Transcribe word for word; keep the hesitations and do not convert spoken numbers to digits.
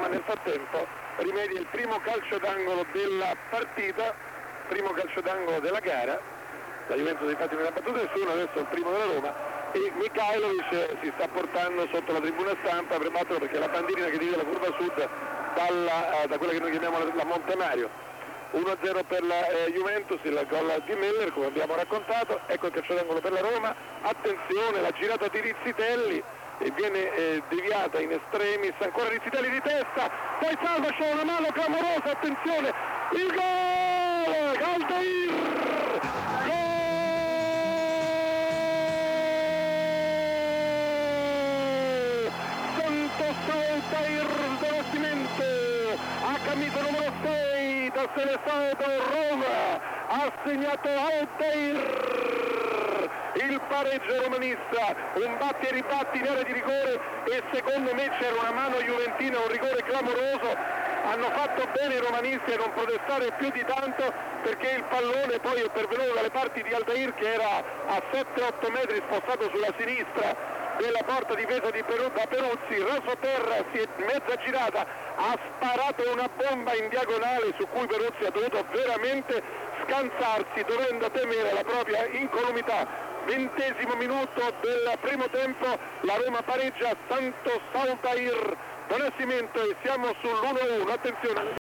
nel frattempo rimedia il primo calcio d'angolo della partita, primo calcio d'angolo della gara. La Juventus infatti non ha battuto nessuno, adesso è il primo della Roma e Mihajlovic si sta portando sotto la tribuna stampa per batterlo, perché la bandierina che divide la curva sud dalla, da quella che noi chiamiamo la, la Monte Mario. uno a zero per la eh, Juventus, il gol di Miller come abbiamo raccontato. Ecco il calcio d'angolo per la Roma, attenzione la girata di Rizzitelli e viene eh, deviata in estremis, ancora Rizzitelli di testa, poi salva, c'è una mano clamorosa, attenzione, il gol! Aldair! Gol! Santos Aldair del Nascimento, a camisa numero sei da Seleção Roma, ha segnato Aldair, il pareggio romanista, un batti e ribatti in area di rigore e secondo me c'era una mano juventina, un rigore clamoroso. Hanno fatto bene i romanisti a non protestare più di tanto, perché il pallone poi è pervenuto dalle parti di Aldair, che era a sette otto metri spostato sulla sinistra della porta difesa di Peru, da Peruzzi, raso terra, si è mezza girata, ha sparato una bomba in diagonale su cui Peruzzi ha dovuto veramente scansarsi, dovendo temere la propria incolumità. Ventesimo minuto del primo tempo, la Roma pareggia Santos Aldair do Nascimento e siamo sull'uno a uno, attenzione.